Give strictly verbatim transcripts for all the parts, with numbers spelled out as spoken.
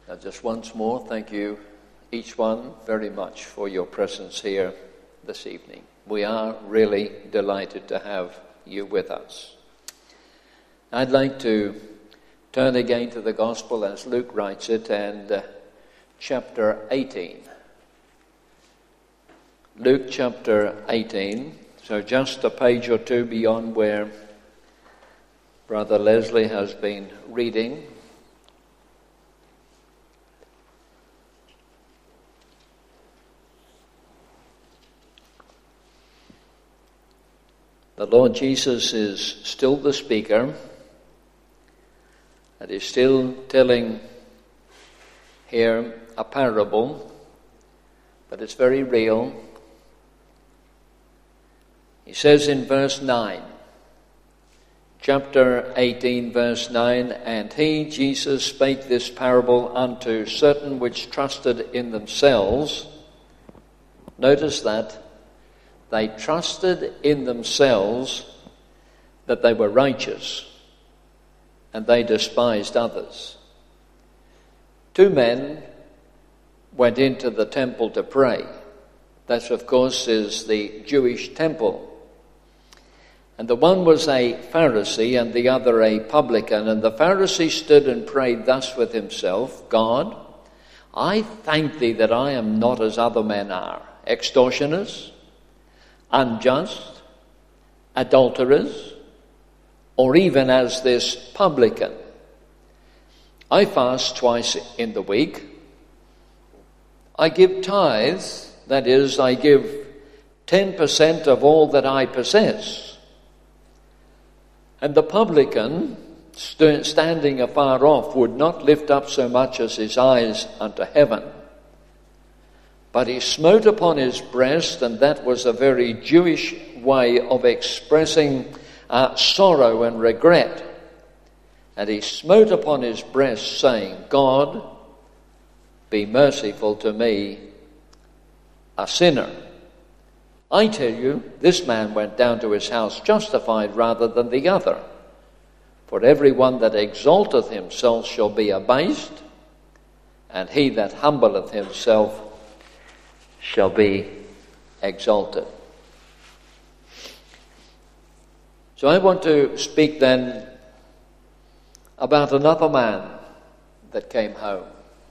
Now, just once more, thank you, each one, very much for your presence here this evening. We are really delighted to have you with us. I'd like to turn again to the Gospel as Luke writes it, and uh, chapter eighteen. Luke chapter eighteen, so just a page or two beyond where Brother Leslie has been reading. The Lord Jesus is still the speaker, and is still telling here a parable, but it's very real. He says in verse nine, chapter eighteen, verse nine, "And he, Jesus, spake this parable unto certain which trusted in themselves." Notice that. They trusted in themselves that they were righteous, and they despised others. Two men went into the temple to pray. That, of course, is the Jewish temple. And the one was a Pharisee and the other a publican. And the Pharisee stood and prayed thus with himself, "God, I thank thee that I am not as other men are, extortioners, unjust, adulterers, or even as this publican. I fast twice in the week. I give tithes, that is, I give ten percent of all that I possess." And the publican, st- standing afar off, would not lift up so much as his eyes unto heaven, but he smote upon his breast, and that was a very Jewish way of expressing uh, sorrow and regret. And he smote upon his breast, saying, "God, be merciful to me, a sinner." I tell you, this man went down to his house justified rather than the other. For everyone that exalteth himself shall be abased, and he that humbleth himself shall be exalted. So I want to speak then about another man that came home.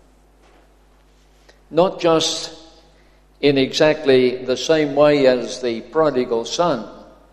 Not just in exactly the same way as the prodigal son,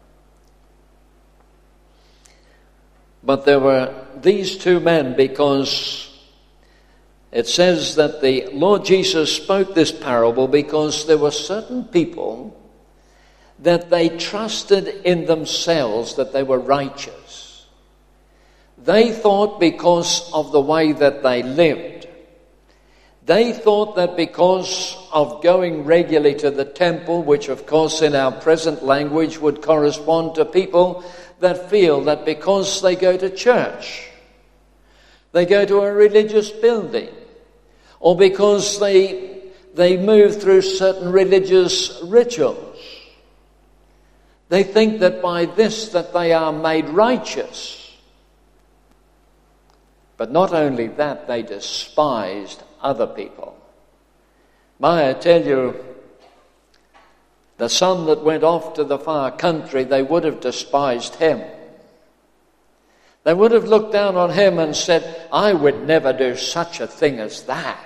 but there were these two men, because it says that the Lord Jesus spoke this parable because there were certain people that they trusted in themselves that they were righteous. They thought because of the way that they lived, they thought that because of going regularly to the temple, which of course in our present language would correspond to people that feel that because they go to church, they go to a religious building, or because they they move through certain religious rituals, they think that by this that they are made righteous. But not only that, they despised other people. May I tell you, the son that went off to the far country, they would have despised him. They would have looked down on him and said, "I would never do such a thing as that."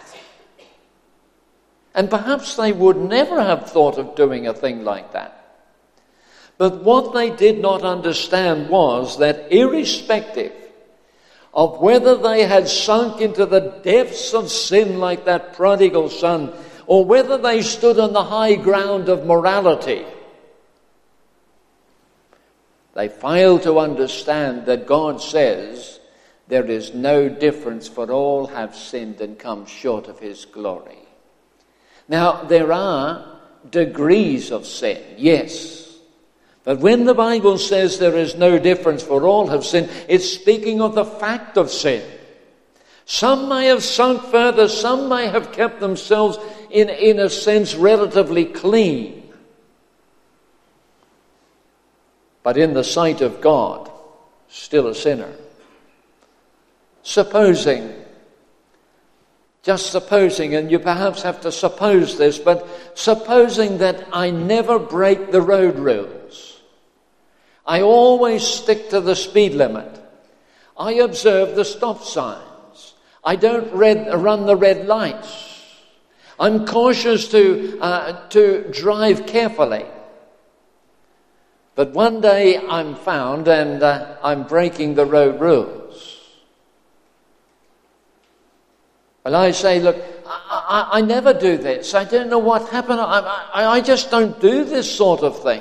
And perhaps they would never have thought of doing a thing like that. But what they did not understand was that irrespective of whether they had sunk into the depths of sin like that prodigal son, or whether they stood on the high ground of morality, they failed to understand that God says there is no difference, for all have sinned and come short of his glory. Now, there are degrees of sin, yes. But when the Bible says there is no difference, for all have sinned, it's speaking of the fact of sin. Some may have sunk further, some may have kept themselves in, in a sense relatively clean. But in the sight of God, still a sinner. Supposing Just supposing, and you perhaps have to suppose this, but supposing that I never break the road rules. I always stick to the speed limit. I observe the stop signs. I don't red, run the red lights. I'm cautious to, uh, to drive carefully. But one day I'm found and uh, I'm breaking the road rules. Well, I say, look, I, I, I never do this. I don't know what happened. I, I, I just don't do this sort of thing.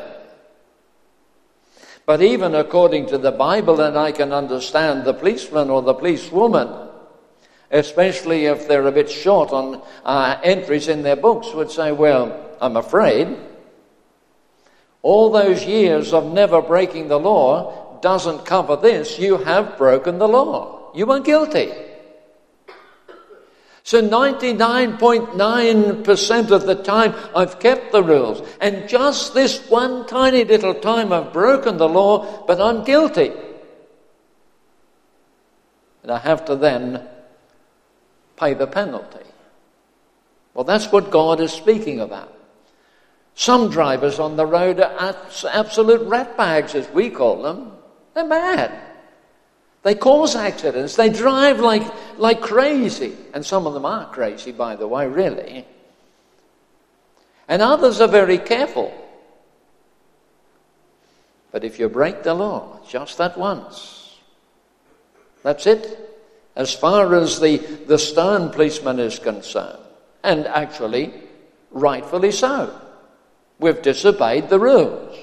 But even according to the Bible, and I can understand the policeman or the policewoman, especially if they're a bit short on uh, entries in their books, would say, well, I'm afraid all those years of never breaking the law doesn't cover this. You have broken the law. You are guilty. So ninety-nine point nine percent of the time I've kept the rules. And just this one tiny little time I've broken the law, but I'm guilty. And I have to then pay the penalty. Well, that's what God is speaking about. Some drivers on the road are absolute ratbags, as we call them. They're mad. They cause accidents. They drive like, like crazy. And some of them are crazy, by the way, really. And others are very careful. But if you break the law, just that once, that's it. As far as the, the stern policeman is concerned. And actually, rightfully so. We've disobeyed the rules.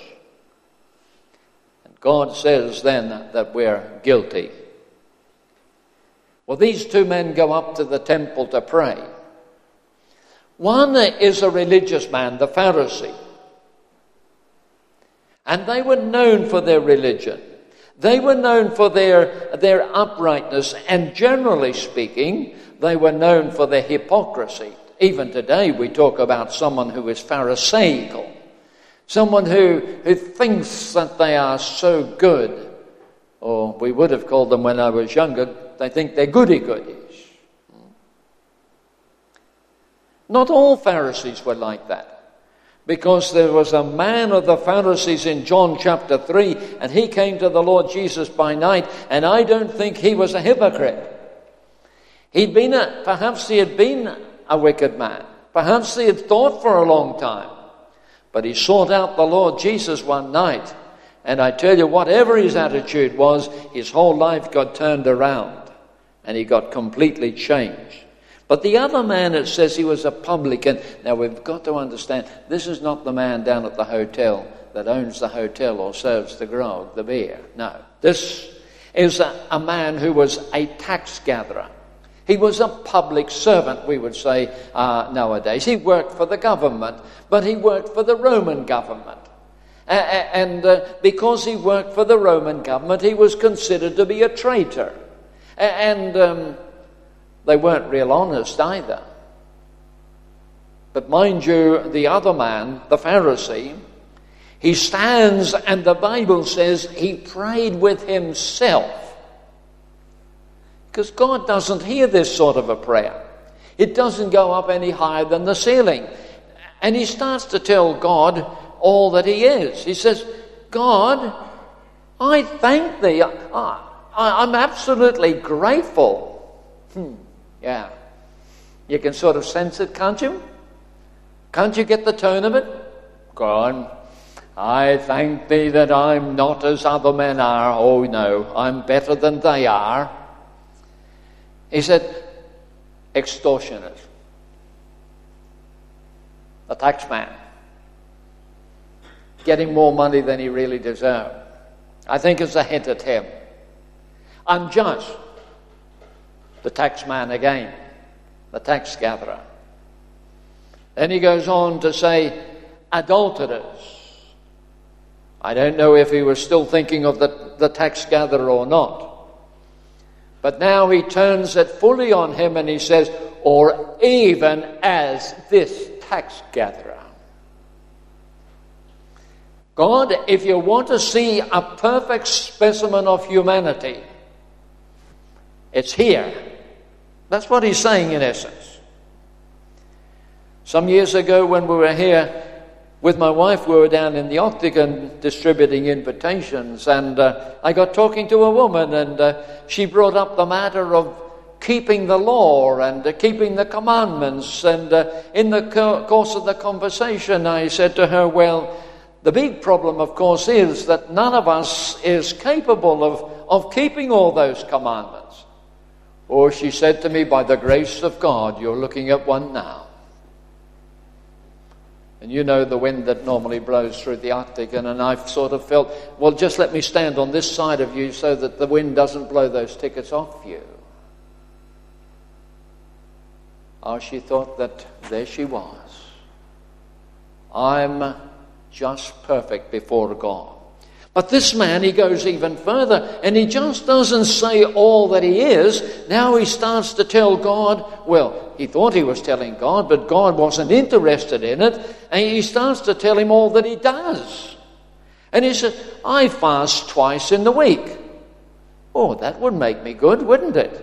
And God says then that we're guilty. Well, these two men go up to the temple to pray. One is a religious man, the Pharisee. And they were known for their religion. They were known for their, their uprightness. And generally speaking, they were known for their hypocrisy. Even today we talk about someone who is Pharisaical. Someone who, who thinks that they are so good. Or we would have called them when I was younger, they think they're goody-goodies. Not all Pharisees were like that. Because there was a man of the Pharisees in John chapter three, and he came to the Lord Jesus by night, and I don't think he was a hypocrite. He'd been a, perhaps he had been a wicked man. Perhaps he had thought for a long time. But he sought out the Lord Jesus one night. And I tell you, whatever his attitude was, his whole life got turned around. And he got completely changed. But the other man, it says he was a publican. Now we've got to understand, this is not the man down at the hotel that owns the hotel or serves the grog, the beer. No. This is a, a man who was a tax gatherer. He was a public servant, we would say uh, nowadays. He worked for the government, but he worked for the Roman government. A- and uh, because he worked for the Roman government, he was considered to be a traitor. A- and um, they weren't real honest either. But mind you, the other man, the Pharisee, he stands and the Bible says he prayed with himself. Because God doesn't hear this sort of a prayer. It doesn't go up any higher than the ceiling. And he starts to tell God all that he is. He says, God, I thank thee. I, I, I'm absolutely grateful. Hmm, yeah. You can sort of sense it, can't you? Can't you get the tone of it? God, I thank thee that I'm not as other men are. Oh no, I'm better than they are. He said, extortioners, a tax man, getting more money than he really deserved. I think it's a hint at him. Unjust, the tax man again, the tax gatherer. Then he goes on to say, adulterers. I don't know if he was still thinking of the, the tax gatherer or not. But now he turns it fully on him and he says, or even as this tax gatherer. God, if you want to see a perfect specimen of humanity, it's here. That's what he's saying in essence. Some years ago when we were here with my wife, we were down in the Octagon distributing invitations, and uh, I got talking to a woman, and uh, she brought up the matter of keeping the law and uh, keeping the commandments. And uh, in the co- course of the conversation, I said to her, well, the big problem, of course, is that none of us is capable of, of keeping all those commandments. Or she said to me, by the grace of God, you're looking at one now. And you know the wind that normally blows through the Octagon, and I've sort of felt, well, just let me stand on this side of you so that the wind doesn't blow those tickets off you. Oh, she thought that there she was. I'm just perfect before God. But this man, he goes even further, and he just doesn't say all that he is. Now he starts to tell God, well, he thought he was telling God, but God wasn't interested in it, and he starts to tell him all that he does. And he says, I fast twice in the week. Oh, that would make me good, wouldn't it?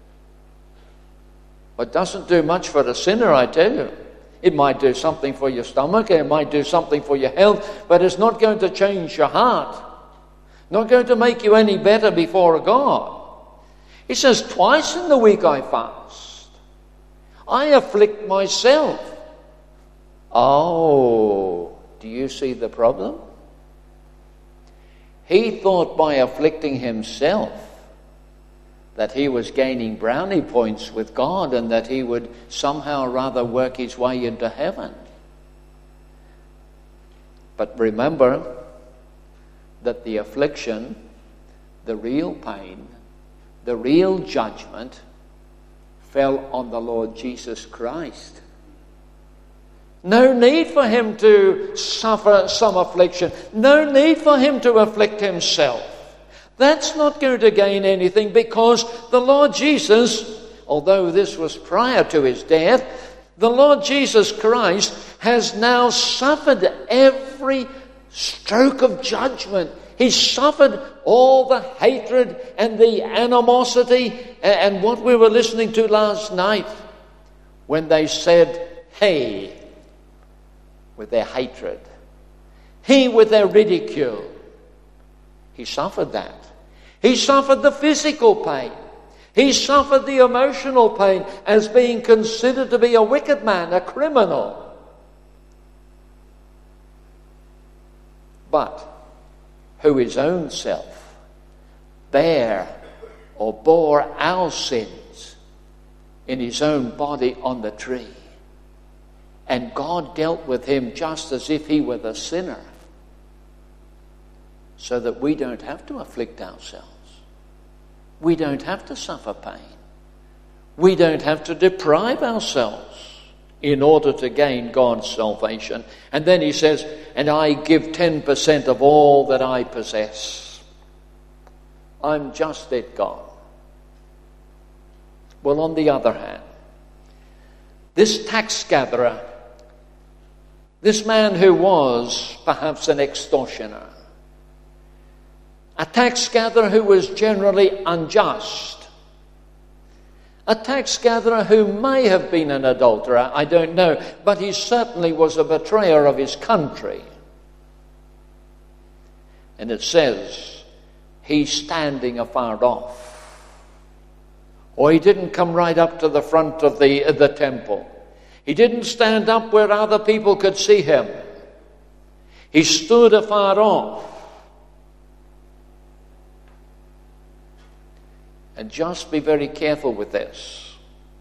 But doesn't do much for a sinner, I tell you. It might do something for your stomach, it might do something for your health, but it's not going to change your heart. Not going to make you any better before God. He says, twice in the week I fast. I afflict myself. Oh, do you see the problem? He thought by afflicting himself that he was gaining brownie points with God and that he would somehow or rather work his way into heaven. But remember that the affliction, the real pain, the real judgment fell on the Lord Jesus Christ. No need for him to suffer some affliction. No need for him to afflict himself. That's not going to gain anything, because the Lord Jesus, although this was prior to his death, the Lord Jesus Christ has now suffered every stroke of judgment. He's suffered all the hatred and the animosity and what we were listening to last night when they said, hey, with their hatred, he with their ridicule. He suffered that. He suffered the physical pain. He suffered the emotional pain as being considered to be a wicked man, a criminal. But who his own self bare or bore our sins in his own body on the tree. And God dealt with him just as if he were the sinner, so that we don't have to afflict ourselves. We don't have to suffer pain. We don't have to deprive ourselves in order to gain God's salvation. And then he says, and I give ten percent of all that I possess. I'm just it, God. Well, on the other hand, this tax gatherer, this man who was perhaps an extortioner, a tax gatherer who was generally unjust, a tax gatherer who may have been an adulterer, I don't know, but he certainly was a betrayer of his country. And it says, he's standing afar off. Or he didn't come right up to the front of the, the temple. He didn't stand up where other people could see him. He stood afar off. And just be very careful with this.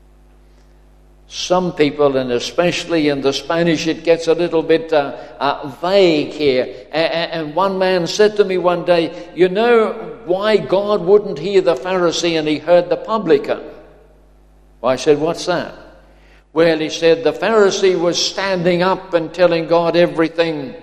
Some people, and especially in the Spanish, it gets a little bit uh, uh, vague here. And, and one man said to me one day, you know why God wouldn't hear the Pharisee and he heard the publican? Well, I said, what's that? Well, he said the Pharisee was standing up and telling God everything,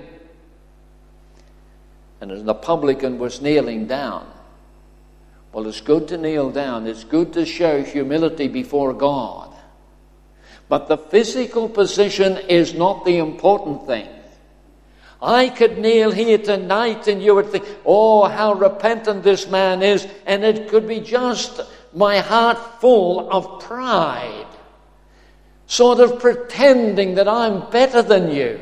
and the publican was kneeling down. Well, it's good to kneel down. It's good to show humility before God. But the physical position is not the important thing. I could kneel here tonight and you would think, oh, how repentant this man is. And it could be just my heart full of pride. sort of pretending that I'm better than you.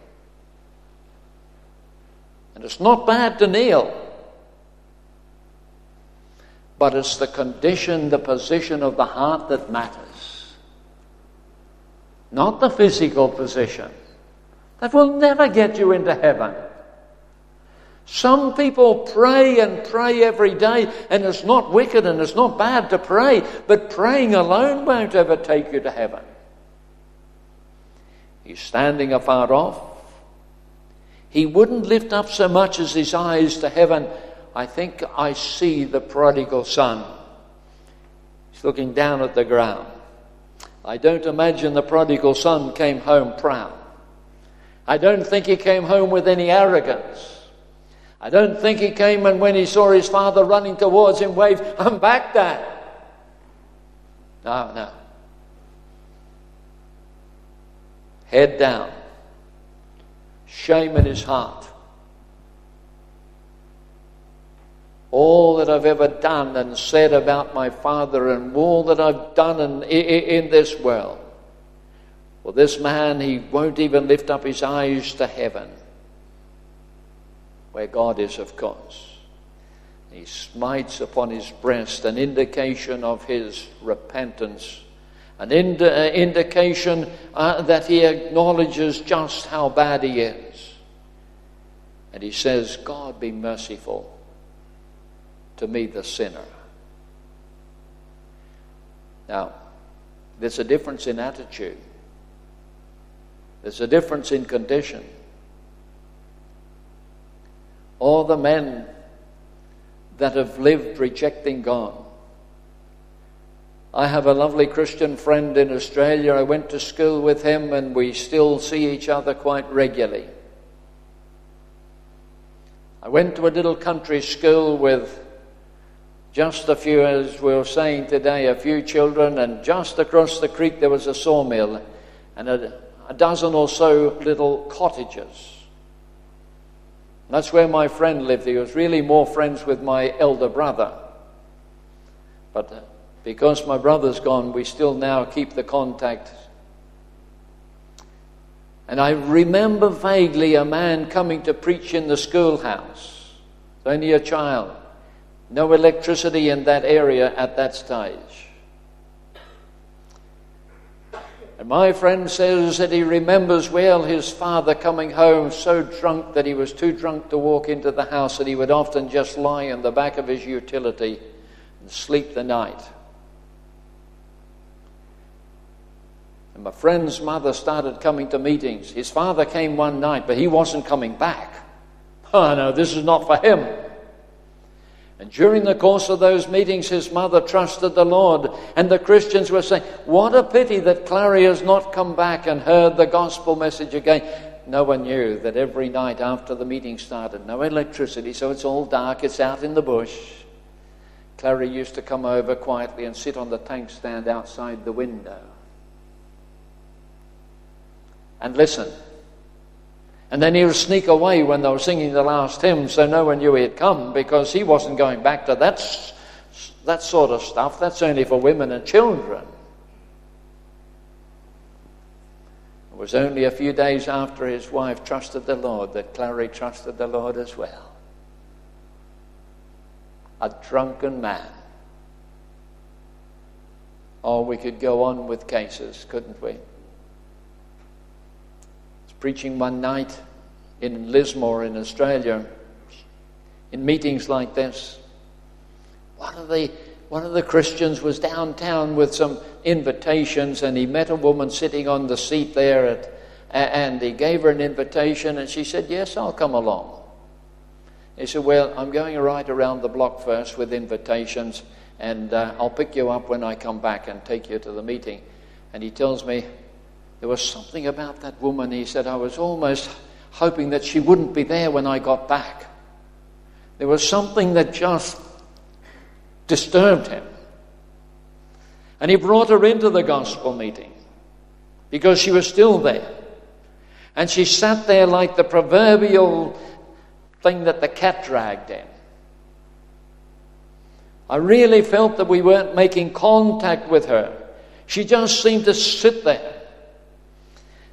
And it's not bad to kneel. But it's the condition, the position of the heart that matters. Not the physical position. That will never get you into heaven. Some people pray and pray every day, and it's not wicked and it's not bad to pray, but praying alone won't ever take you to heaven. He's standing afar off. He wouldn't lift up so much as his eyes to heaven. I think I see the prodigal son. He's looking down at the ground. I don't imagine the prodigal son came home proud. I don't think he came home with any arrogance. I don't think he came and when he saw his father running towards him, waved, "I'm back, Dad." No, no. Head down. Shame in his heart. All that I've ever done and said about my father and all that I've done in, in this world. Well, this man, he won't even lift up his eyes to heaven, where God is, of course. He smites upon his breast, an indication of his repentance, an ind- uh, indication uh, that he acknowledges just how bad he is. And he says, "God, be merciful to me, the sinner." Now, there's a difference in attitude. There's a difference in condition. All the men that have lived rejecting God. I have a lovely Christian friend in Australia. I went to school with him and we still see each other quite regularly. I went to a little country school with just a few, as we were saying today, a few children, and just across the creek there was a sawmill and a, a dozen or so little cottages. That's where my friend lived. He was really more friends with my elder brother. But because my brother's gone, we still now keep the contact. And I remember vaguely a man coming to preach in the schoolhouse. Only a child. No electricity in that area at that stage. And my friend says that he remembers well his father coming home so drunk that he was too drunk to walk into the house, and he would often just lie in the back of his utility and sleep the night. And my friend's mother started coming to meetings. His father came one night, but he wasn't coming back. Oh no, this is not for him. And during the course of those meetings, his mother trusted the Lord. And the Christians were saying, "What a pity that Clary has not come back and heard the gospel message again." No one knew that every night after the meeting started, no electricity, so it's all dark, it's out in the bush. Clary used to come over quietly and sit on the tank stand outside the window and listen. And then he would sneak away when they were singing the last hymn, so no one knew he had come, because he wasn't going back to that, that sort of stuff. That's only for women and children. It was only a few days after his wife trusted the Lord that Clary trusted the Lord as well. A drunken man. Oh, we could go on with cases, couldn't we? Preaching one night in Lismore in Australia, in meetings like this. One of the one of the Christians was downtown with some invitations, and he met a woman sitting on the seat there, at, and he gave her an invitation, and she said, "Yes, I'll come along." He said, "Well, I'm going right around the block first with invitations, and uh, I'll pick you up when I come back and take you to the meeting." And he tells me, there was something about that woman. He said, "I was almost hoping that she wouldn't be there when I got back. There was something that just disturbed him." And he brought her into the gospel meeting because she was still there. And she sat there like the proverbial thing that the cat dragged in. I really felt that we weren't making contact with her. She just seemed to sit there.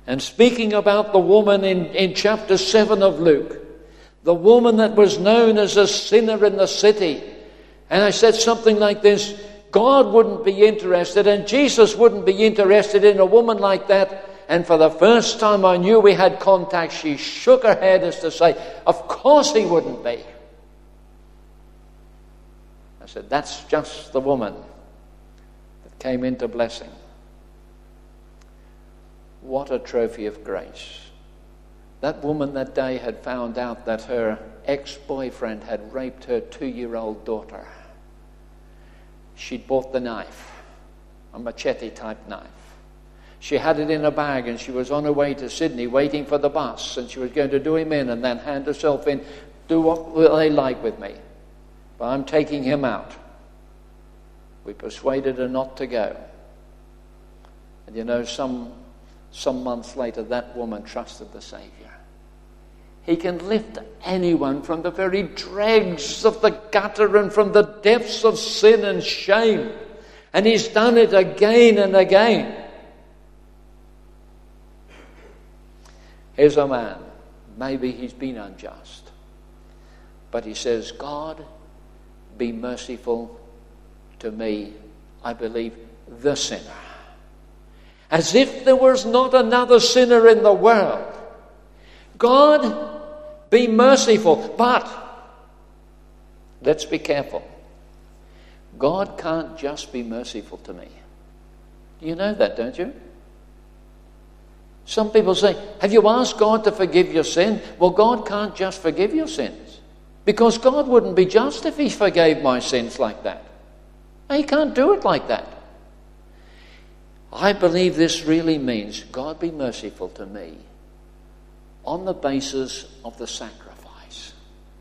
And speaking about the woman in, in chapter seven of Luke, the woman that was known as a sinner in the city. And I said something like this: God wouldn't be interested, and Jesus wouldn't be interested in a woman like that. And for the first time I knew we had contact, she shook her head as to say, of course he wouldn't be. I said, that's just the woman that came into blessing. What a trophy of grace. That woman that day had found out that her ex-boyfriend had raped her two-year-old daughter. She'd bought the knife, a machete-type knife. She had it in a bag, and she was on her way to Sydney waiting for the bus, and she was going to do him in and then hand herself in. Do what they like with me, but I'm taking him out. We persuaded her not to go. And you know, some, some months later, that woman trusted the Saviour. He can lift anyone from the very dregs of the gutter and from the depths of sin and shame. And he's done it again and again. Here's a man, maybe he's been unjust, but he says, God, be merciful to me, I believe, the sinner. As if there was not another sinner in the world. God, be merciful, but let's be careful. God can't just be merciful to me. You know that, don't you? Some people say, have you asked God to forgive your sin? Well, God can't just forgive your sins, because God wouldn't be just if he forgave my sins like that. He can't do it like that. I believe this really means, God, be merciful to me on the basis of the sacrifice.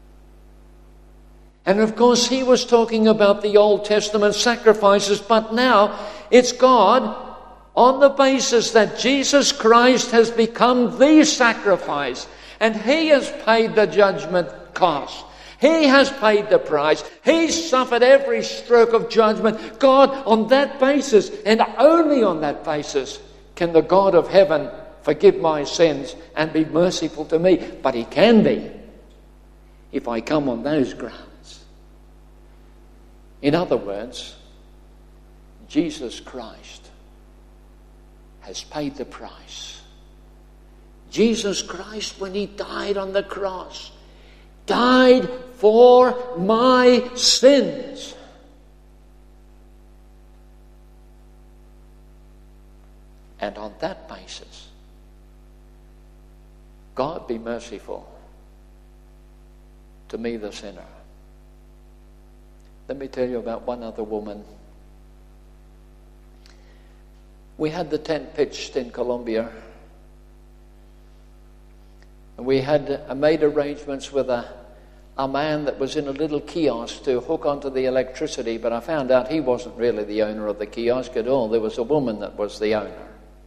And of course, he was talking about the Old Testament sacrifices, but now it's God on the basis that Jesus Christ has become the sacrifice, and he has paid the judgment cost. He has paid the price. He's suffered every stroke of judgment. God, on that basis, and only on that basis, can the God of heaven forgive my sins and be merciful to me. But he can be if I come on those grounds. In other words, Jesus Christ has paid the price. Jesus Christ, when he died on the cross, died for my sins. And on that basis, God, be merciful to me, the sinner. Let me tell you about one other woman. We had the tent pitched in Colombia, and we had uh, made arrangements with a, a man that was in a little kiosk to hook onto the electricity, but I found out he wasn't really the owner of the kiosk at all. There was a woman that was the owner.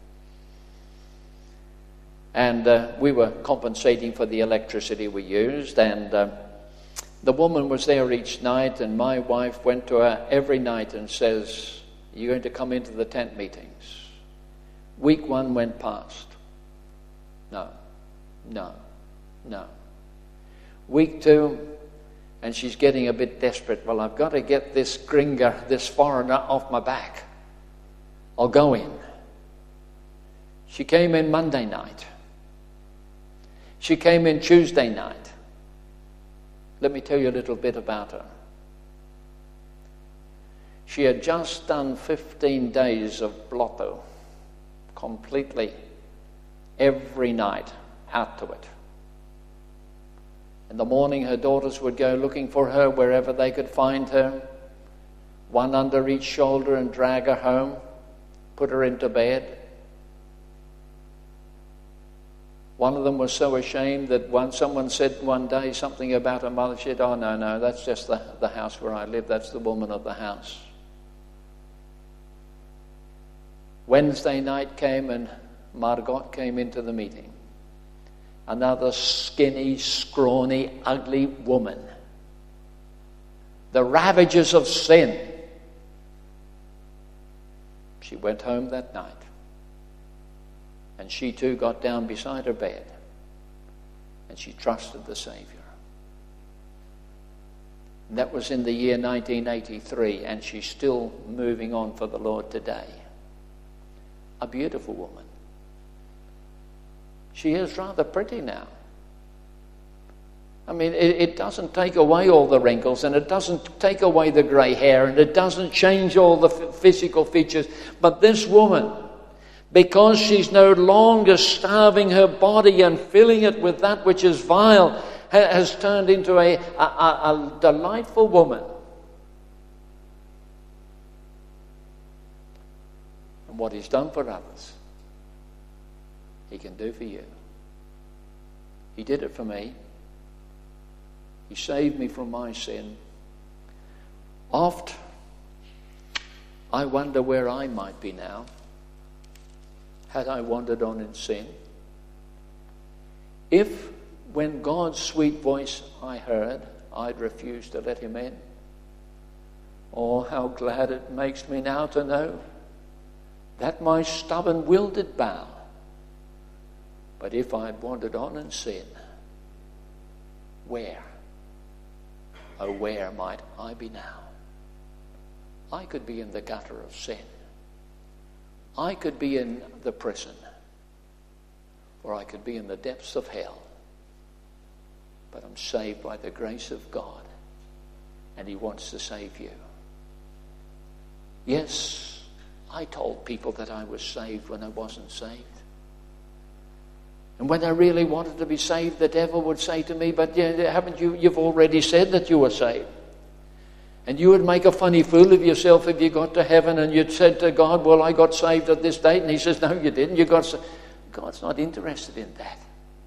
And uh, we were compensating for the electricity we used, and uh, the woman was there each night, and my wife went to her every night and says, you're going to come into the tent meetings. Week one went past. No, no, no. Week two, and she's getting a bit desperate. Well, I've got to get this gringa, this foreigner, off my back. I'll go in. She came in Monday night. She came in Tuesday night. Let me tell you a little bit about her. She had just done fifteen days of blotto, completely, every night, out to it. In the morning, her daughters would go looking for her wherever they could find her, one under each shoulder, and drag her home, put her into bed. One of them was so ashamed that when someone said one day something about her mother, she said, oh, no, no, that's just the, the house where I live. That's the woman of the house. Wednesday night came and Margot came into the meeting. Another skinny, scrawny, ugly woman. The ravages of sin. She went home that night. And she too got down beside her bed and she trusted the Saviour. And that was in the year nineteen eighty-three, and she's still moving on for the Lord today. A beautiful woman. She is rather pretty now. I mean, it, it doesn't take away all the wrinkles, and it doesn't take away the grey hair, and it doesn't change all the f- physical features. But this woman, because she's no longer starving her body and filling it with that which is vile, ha- has turned into a, a, a, a delightful woman. And what he's done for others, he can do for you. He did it for me. He saved me from my sin. Oft, I wonder where I might be now, had I wandered on in sin. If, when God's sweet voice I heard, I'd refused to let him in. Oh, how glad it makes me now to know that my stubborn will did bow. But if I'd wandered on in sin, where, oh, where might I be now? I could be in the gutter of sin. I could be in the prison. Or I could be in the depths of hell. But I'm saved by the grace of God. And he wants to save you. Yes, I told people that I was saved when I wasn't saved. And when I really wanted to be saved, the devil would say to me, but yeah, haven't you, you've already said that you were saved. And you would make a funny fool of yourself if you got to heaven and you'd said to God, well, I got saved at this date. And he says, no, you didn't. You got sa-. God's not interested in that.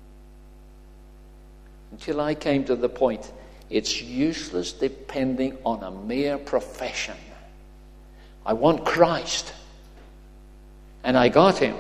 Until I came to the point, it's useless depending on a mere profession. I want Christ. And I got him.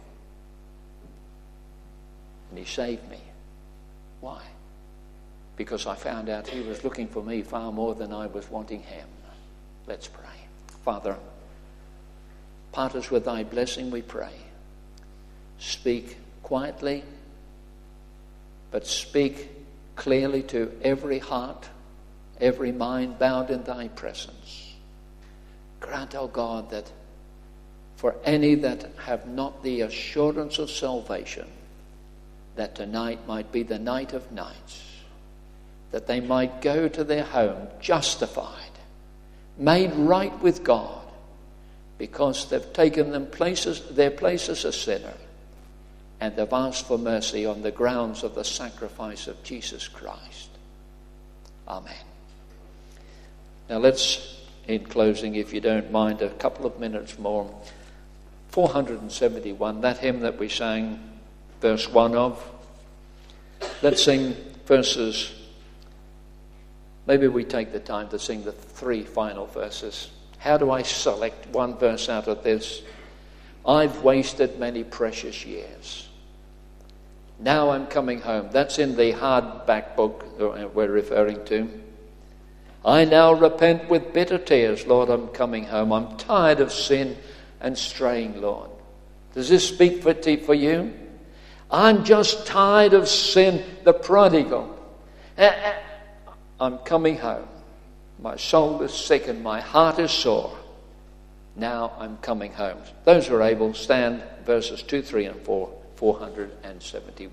And he saved me. Why? Because I found out he was looking for me far more than I was wanting him. Let's pray. Father, part us with thy blessing, we pray. Speak quietly, but speak clearly to every heart, every mind bowed in thy presence. Grant, O God, that for any that have not the assurance of salvation, that tonight might be the night of nights, that they might go to their home justified, made right with God, because they've taken them places, their place as a sinner, and they've asked for mercy on the grounds of the sacrifice of Jesus Christ. Amen. Now let's, in closing, if you don't mind, a couple of minutes more. four hundred seventy-one, that hymn that we sang verse one of. Let's sing verses. Maybe we take the time to sing the three final verses. How do I select one verse out of this? I've wasted many precious years. Now I'm coming home. That's in the hardback book we're referring to. I now repent with bitter tears. Lord, I'm coming home. I'm tired of sin and straying, Lord. Does this speak for, for you? I'm just tired of sin, the prodigal. I'm coming home. My soul is sick and my heart is sore. Now I'm coming home. Those who are able, stand verses two, three, and four, four hundred seventy-one.